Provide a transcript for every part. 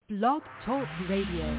Blog Talk Radio.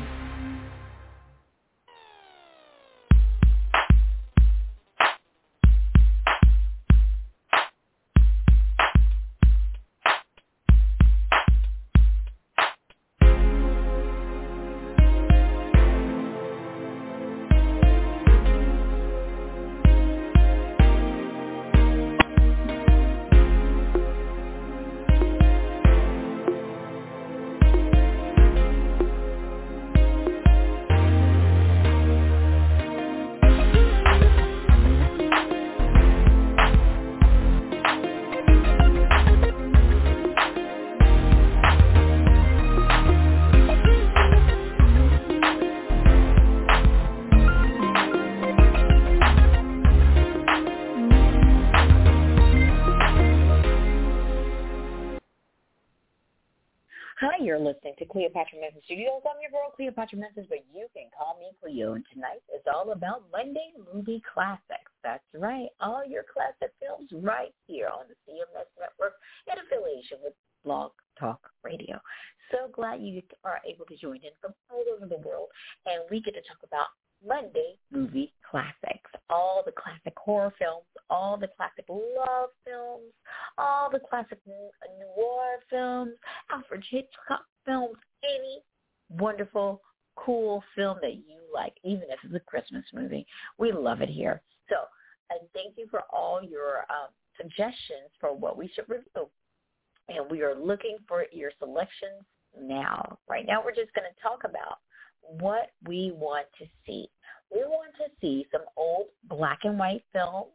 Hi, you're listening to Cleopatra Memphis Studios. I'm your girl, Cleopatra Memphis, but you can call me Cleo. And tonight is all about Monday Movie Classics. That's right, all your classic films right here on the CMS Network in affiliation with Blog Talk Radio. So glad you are able to join in from all over the world, and we get to talk about Monday Movie Classics. All the classic horror films, all the classic love films, all the classic noir films, Alfred Hitchcock films, any wonderful, cool film that you like, even if it's a Christmas movie. We love it here. So thank you for all your suggestions for what we should review. And we are looking for your selections now. Right now we're just going to talk about what we want to see. We want to see some old black and white films.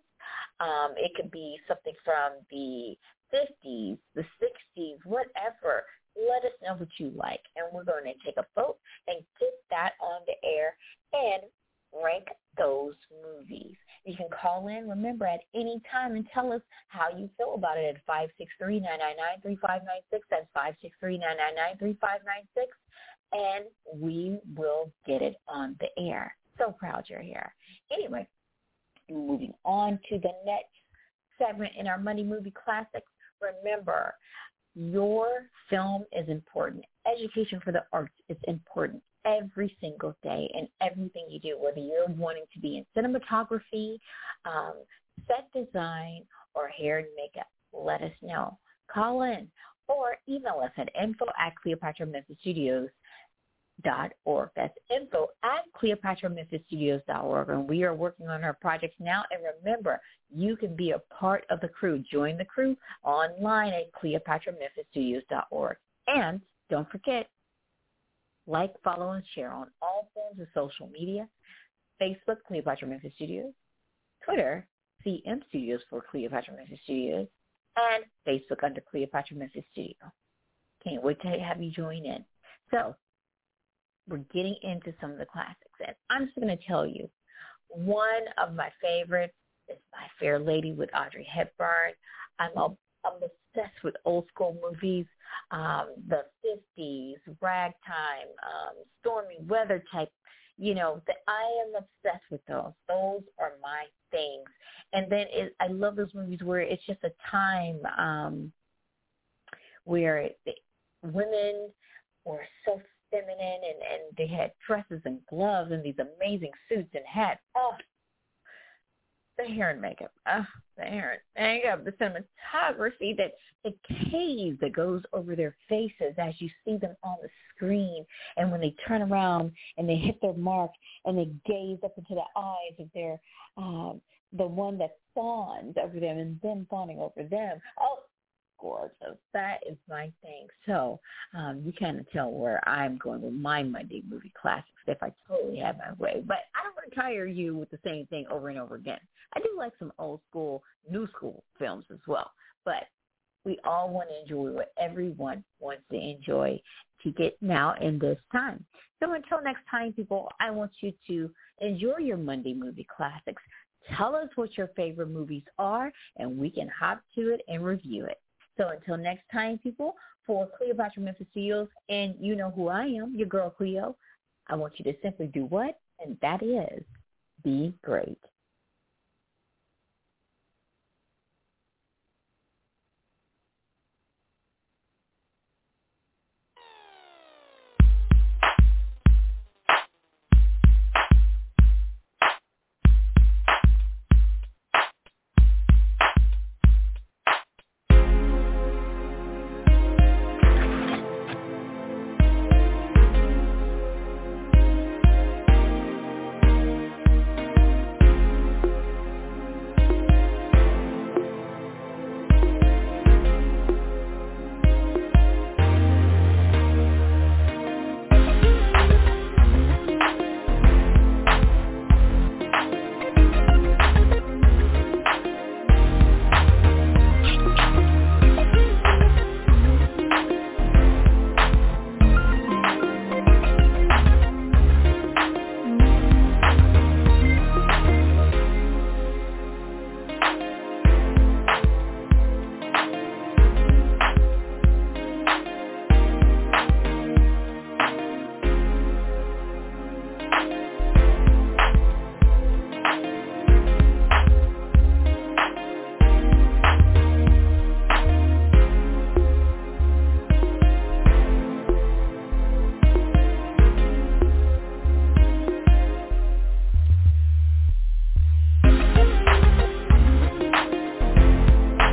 It could be something from the 50s, the 60s, whatever. Let us know what you like, and we're going to take a vote and get that on the air and rank those movies. You can call in, remember, at any time and tell us how you feel about it at 563-999-3596. That's 563-999-3596. And we will get it on the air. So proud you're here. Anyway, moving on to the next segment in our Monday Movie Classics. Remember, your film is important. Education for the arts is important every single day in everything you do, whether you're wanting to be in cinematography, set design, or hair and makeup. Let us know. Call in or email us at info@CleopatraMemphisStudios.org. That's info@CleopatraMemphisStudios.org. And we are working on our projects now. And remember, you can be a part of the crew. Join the crew online at CleopatraMemphisStudios.org. And don't forget, like, follow, and share on all forms of social media. Facebook, Cleopatra Memphis Studios. Twitter, CM Studios for Cleopatra Memphis Studios. And Facebook under Cleopatra Memphis Studio. Can't wait to have you join in. So, we're getting into some of the classics. And I'm just going to tell you, one of my favorites is My Fair Lady with Audrey Hepburn. I'm obsessed with old school movies, the 50s, ragtime, stormy weather type. I am obsessed with those. Those are my things. And then I love those movies where it's just a time where the women were so feminine and they had dresses and gloves and these amazing suits and hats. Oh, the hair and makeup. Oh, the hair and makeup. The cinematography, the haze that goes over their faces as you see them on the screen. And when they turn around and they hit their mark and they gaze up into the eyes of their the one that fawns over them and them fawning over them. Oh, gorgeous. That is my thing. So you kind of tell where I'm going with my Monday Movie Classics if I totally have my way. But I don't want to tire you with the same thing over and over again. I do like some old school, new school films as well. But we all want to enjoy what everyone wants to enjoy to get now in this time. So until next time, people, I want you to enjoy your Monday Movie Classics. Tell us what your favorite movies are, and we can hop to it and review it. So until next time, people, for Cleopatra Memphis Studios, and you know who I am, your girl Cleo, I want you to simply do what? And that is be great.